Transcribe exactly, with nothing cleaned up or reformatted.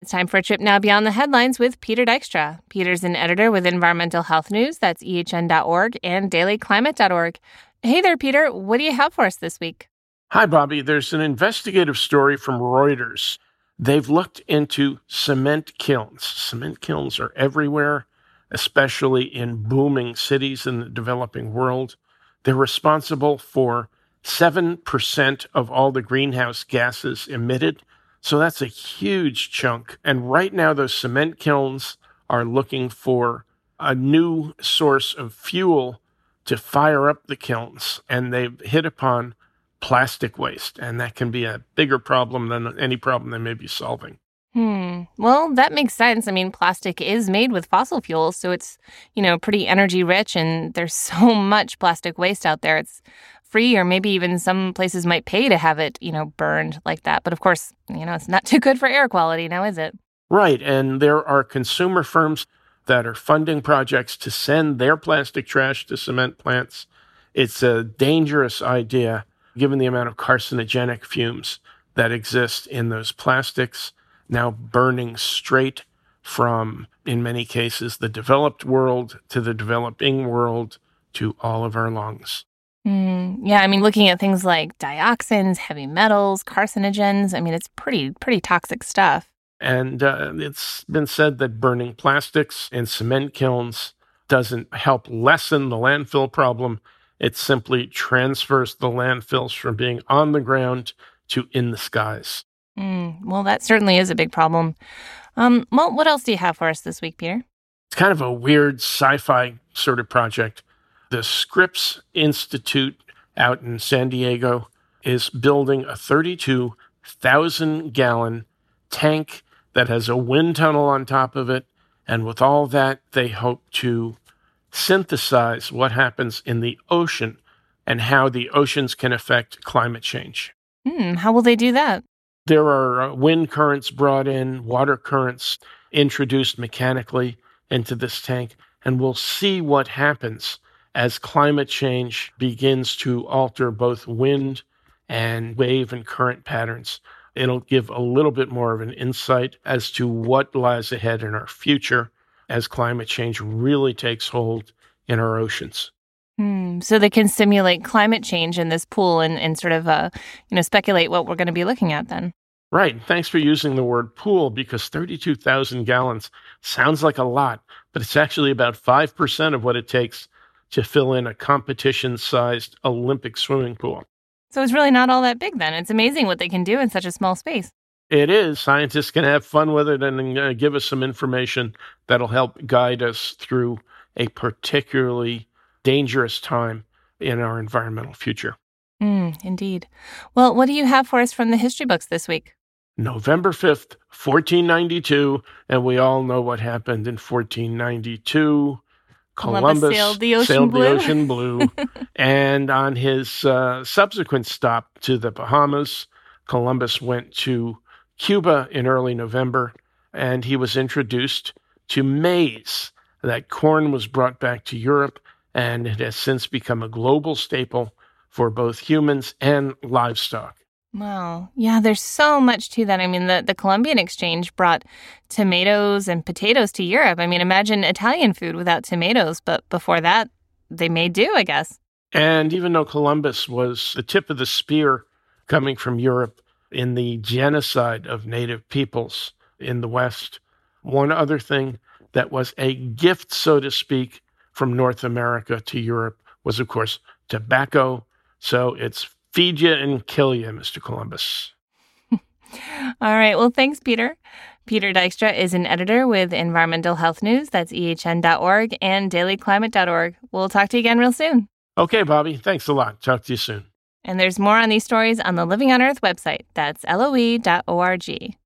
It's time for a trip now beyond the headlines with Peter Dykstra. Peter's an editor with Environmental Health News, that's E H N dot org, and daily climate dot org. Hey there, Peter. What do you have for us this week? Hi, Bobby. There's an investigative story from Reuters. They've looked into cement kilns. Cement kilns are everywhere, especially in booming cities in the developing world. They're responsible for seven percent of all the greenhouse gases emitted. So that's a huge chunk. And right now, those cement kilns are looking for a new source of fuel to fire up the kilns. And they've hit upon plastic waste. And that can be a bigger problem than any problem they may be solving. Hmm. Well, that makes sense. I mean, plastic is made with fossil fuels, so it's, you know, pretty energy rich. And there's so much plastic waste out there. It's free, or maybe even some places might pay to have it, you know, burned like that. But of course, you know, it's not too good for air quality now, is it? Right. And there are consumer firms that are funding projects to send their plastic trash to cement plants. It's a dangerous idea, given the amount of carcinogenic fumes that exist in those plastics, now burning straight from, in many cases, the developed world to the developing world to all of our lungs. Mm, yeah, I mean, looking at things like dioxins, heavy metals, carcinogens, I mean, it's pretty, pretty toxic stuff. And uh, it's been said that burning plastics in cement kilns doesn't help lessen the landfill problem. It simply transfers the landfills from being on the ground to in the skies. Mm, well, that certainly is a big problem. Um, well, what else do you have for us this week, Peter? It's kind of a weird sci-fi sort of project. The Scripps Institute out in San Diego is building a thirty-two thousand gallon tank that has a wind tunnel on top of it. And with all that, they hope to synthesize what happens in the ocean and how the oceans can affect climate change. Hmm, how will they do that? There are wind currents brought in, water currents introduced mechanically into this tank, and we'll see what happens as climate change begins to alter both wind and wave and current patterns. It'll give a little bit more of an insight as to what lies ahead in our future as climate change really takes hold in our oceans. Hmm, so they can simulate climate change in this pool and, and sort of, uh, you know, speculate what we're going to be looking at then. Right. Thanks for using the word pool, because thirty-two thousand gallons sounds like a lot, but it's actually about five percent of what it takes to fill in a competition-sized Olympic swimming pool. So it's really not all that big then. It's amazing what they can do in such a small space. It is. Scientists can have fun with it and uh, give us some information that'll help guide us through a particularly dangerous time in our environmental future. Mm, indeed. Well, what do you have for us from the history books this week? November fifth, fourteen ninety-two, and we all know what happened in fourteen ninety-two. Columbus, Columbus sailed the ocean sailed blue. The ocean blue. And on his uh, subsequent stop to the Bahamas, Columbus went to Cuba in early November, and he was introduced to maize. That corn was brought back to Europe, and it has since become a global staple for both humans and livestock. Wow. Yeah, there's so much to that. I mean, the, the Columbian Exchange brought tomatoes and potatoes to Europe. I mean, imagine Italian food without tomatoes, but before that, they made do, I guess. And even though Columbus was the tip of the spear coming from Europe in the genocide of native peoples in the West, one other thing that was a gift, so to speak, from North America to Europe was, of course, tobacco. So it's feed you and kill you, Mister Columbus. All right. Well, thanks, Peter. Peter Dykstra is an editor with Environmental Health News. That's E H N dot org and daily climate dot org. We'll talk to you again real soon. Okay, Bobby. Thanks a lot. Talk to you soon. And there's more on these stories on the Living on Earth website. That's L O E dot org.